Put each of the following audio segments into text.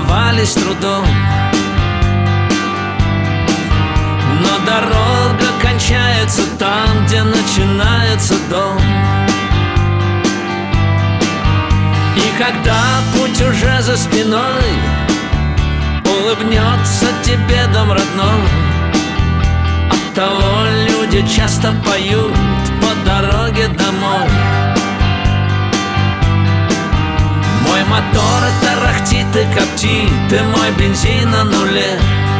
давались трудом. Но дорога кончается там, где начинается дом. И когда путь уже за спиной, улыбнется тебе дом родной. Оттого люди часто поют по дороге домой. Мой мотор тарахтит и коптит, и мой бензин на нуле.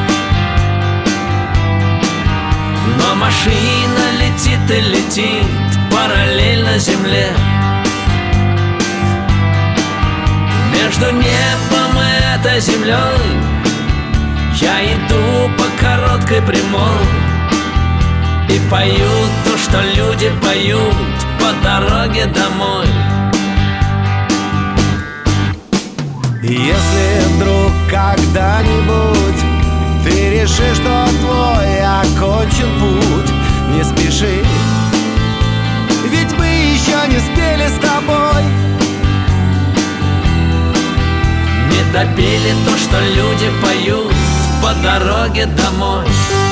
Но машина летит и летит параллельно земле. Между небом и этой землей я иду по короткой прямой и пою то, что люди поют по дороге домой. Если вдруг когда-нибудь ты решишь, что твой окончен путь, не спеши, ведь мы еще не спели с тобой. Не допели то, что люди поют по дороге домой.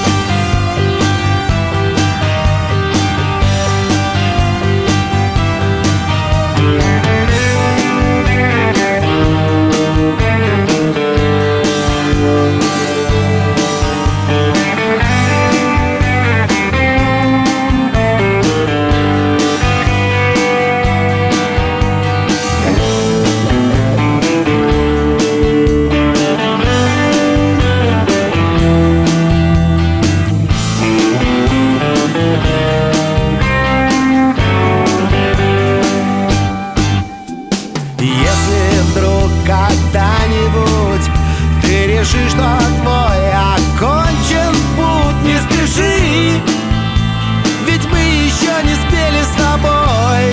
Если вдруг когда-нибудь ты решишь, что твой окончен путь, не спеши, ведь мы еще не спели с тобой.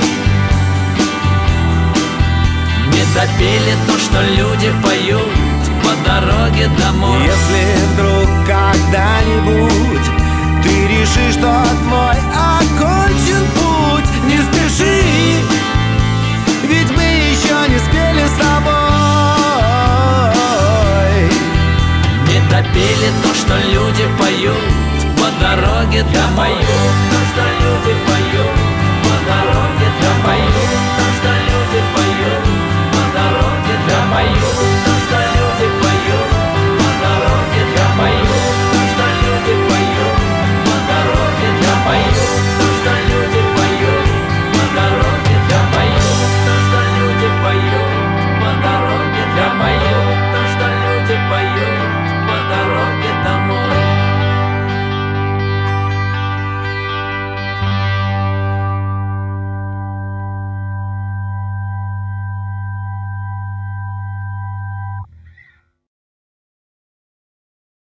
Не допели то, что люди поют по дороге домой. Если вдруг когда-нибудь ты решишь, что твой окончен путь, не спеши, ведь мы еще не спели с тобой. Не допели то, что люди поют по дороге домой. То, что